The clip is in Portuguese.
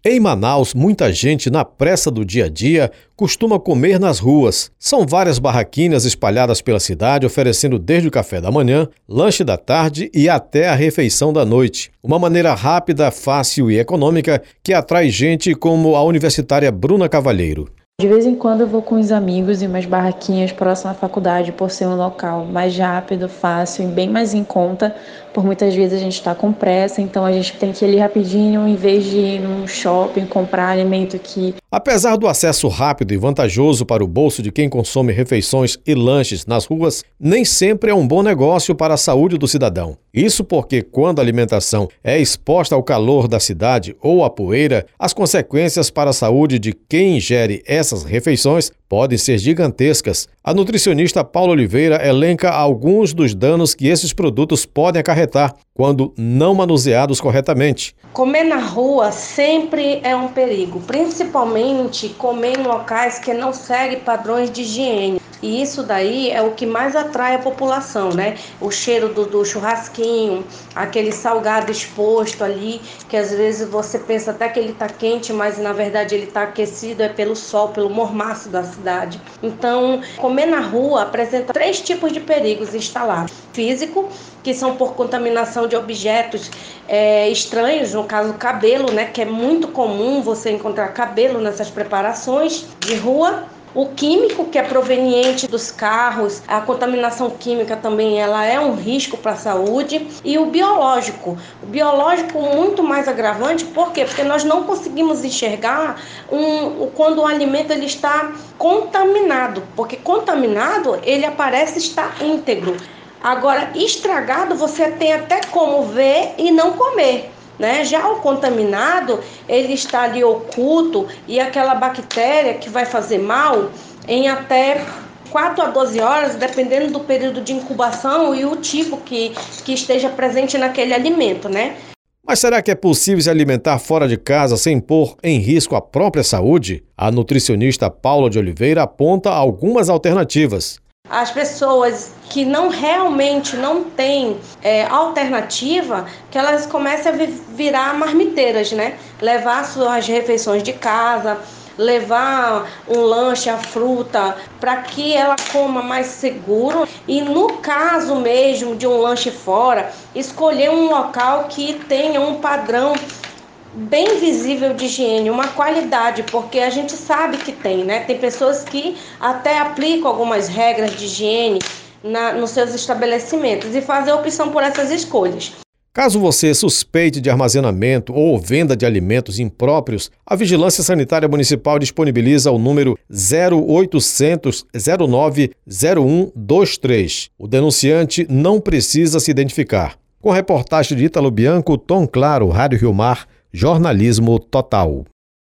Em Manaus, muita gente, na pressa do dia a dia, costuma comer nas ruas. São várias barraquinhas espalhadas pela cidade, oferecendo desde o café da manhã, lanche da tarde e até a refeição da noite. Uma maneira rápida, fácil e econômica que atrai gente como a universitária Bruna Cavalheiro. De vez em quando eu vou com os amigos em umas barraquinhas próximas à faculdade por ser um local mais rápido, fácil e bem mais em conta. Por muitas vezes a gente está com pressa, então a gente tem que ir ali rapidinho em vez de ir num shopping comprar alimento que... Apesar do acesso rápido e vantajoso para o bolso de quem consome refeições e lanches nas ruas, nem sempre é um bom negócio para a saúde do cidadão. Isso porque quando a alimentação é exposta ao calor da cidade ou à poeira, as consequências para a saúde de quem ingere essas refeições podem ser gigantescas. A nutricionista Paula Oliveira elenca alguns dos danos que esses produtos podem acarretar quando não manuseados corretamente. Comer na rua sempre é um perigo, principalmente comer em locais que não seguem padrões de higiene. E isso daí é o que mais atrai a população, né? O cheiro do churrasquinho, aquele salgado exposto ali, que às vezes você pensa até que ele está quente, mas na verdade ele está aquecido, é pelo sol, pelo mormaço da cidade. Então, comer na rua apresenta 3 tipos de perigos instalados. Físico, que são por contaminação de objetos estranhos, no caso cabelo, né? Que é muito comum você encontrar cabelo nessas preparações de rua. O químico, que é proveniente dos carros, a contaminação química também ela é um risco para a saúde. E o biológico muito mais agravante, por quê? Porque nós não conseguimos enxergar quando o alimento ele está contaminado, porque contaminado ele aparece estar íntegro. Agora, estragado você tem até como ver e não comer. Né? Já o contaminado, ele está ali oculto e aquela bactéria que vai fazer mal em até 4 a 12 horas, dependendo do período de incubação e o tipo que esteja presente naquele alimento, né? Mas será que é possível se alimentar fora de casa sem pôr em risco a própria saúde? A nutricionista Paula de Oliveira aponta algumas alternativas. As pessoas que realmente não têm alternativa, que elas comecem a virar marmiteiras, né? Levar suas refeições de casa, levar um lanche, a fruta, para que ela coma mais seguro. E no caso mesmo de um lanche fora, escolher um local que tenha um padrão bem visível de higiene, uma qualidade, porque a gente sabe que tem, né? Tem pessoas que até aplicam algumas regras de higiene nos seus estabelecimentos e fazem a opção por essas escolhas. Caso você suspeite de armazenamento ou venda de alimentos impróprios, a Vigilância Sanitária Municipal disponibiliza o número 0800 09 0123. O denunciante não precisa se identificar. Com reportagem de Ítalo Bianco, Tom Claro, Rádio Rio Mar, Jornalismo Total.